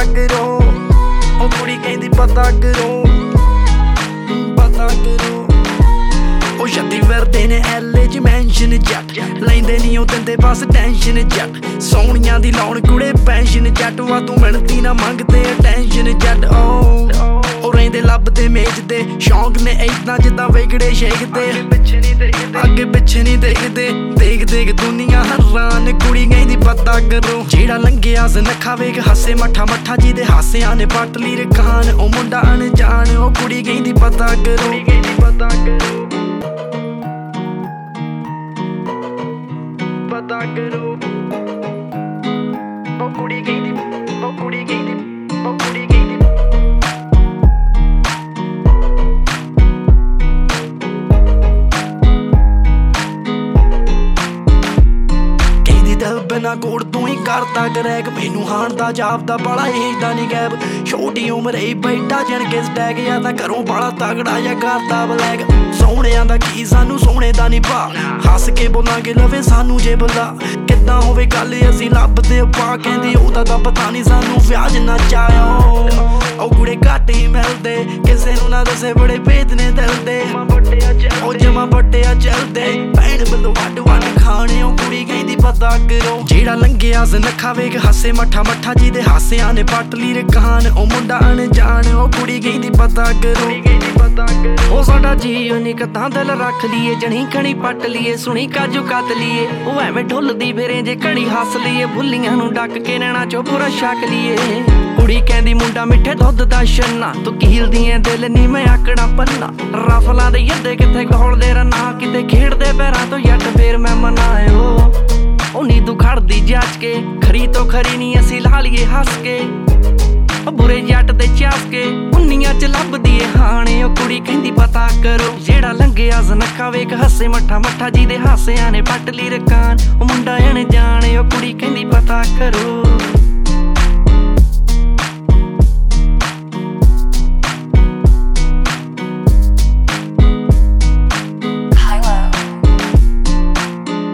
करो ओ कुड़ी कहंदी पता करो ओ छत्ती फिरदे ने एल च मैंशन जट लैंदे नी ओ दिंदे बस टेंशन जट सोहणियां दी लाउण कुड़े पैंशन जट वा तू मिलदी ना मंगदे अटैंशन जट ओ रहिंदे लभदे मेजदे शौक ने इदां जिद्दां विगड़े शेकदे अगे पिछे नहीं देखदे देख देख दुनिया हैरान कुड़ी कहंदी पता करो जेड़ा लंघिया नखा वेख हासे मठा मठा जिहदे हासियां ने पट ली रखान ओ मुंडा अनजान ओ कुड़ी कहंदी पता करो पता करो पता करो ओ कुड़ी कहंदी ओ कुड़ी कहंदी ओ कुड़ी कहंदी बिना कोड़ तू ही करता करैक मैनू हाण दा जापदा बड़ा एजदा नी गैब छोटी उम्र ही बैठा जनके स्टैग या तां घरों बड़ा तगड़ा या करदा ब्लैक सोहणियां दा की सानू सोहणे दा नी भा हस के बोलांगे लवे सानू जे बुला किद्दां होवे गल असीं लभदे पा कहंदी ओहदा तां पता नी सानू व्याज ना चायो ओ कुड़े घट ही मिलदे किसे नू ना दसे बड़े भेद ने दिल दे ओ जमा बट्टिया चलदे भैण बल्लो वड वड खाने ओ कुड़ी कहंदी पता करो जेड़ा लंघिया नखा वेख हासे मठा मठा जिहदे हासियां ने पट ली रखान ओ मुंडा अनजान ओ कुड़ी कहंदी पता करो ओ साडा जीओ नी कतां दिल रख लीए जणी खणी पट लीए सुणी काजू कत लीए ओ एवें ढुलदी फिरे जे घड़ी हस लीए भुल्लियां नू डक के नैना चो पूरा छक लीए कुड़ी कहंदी मुंडा मिठे दुध दा छन्ना तू कीलदी ऐ दिल नी मैं आकड़ा पन्ना रफलां दे यद्दे किथे घोलदे रन्ना किते खेड़दे पैरां तो जट फिर मैं मनायो ओ नी तू खड़दी जच के खरी तो खरी नी असीं ला लीए हस के ओ बुरे जट दे चस के उन्नियां च लभदी ए हाणे ओ कुड़ी कहंदी पता करो जेड़ा लंघिया नखा वेख हसे मठा मठा जिहदे हासियां ने पट ली रकान ओ मुंडा अनजान ओ कुड़ी कहंदी पता करो।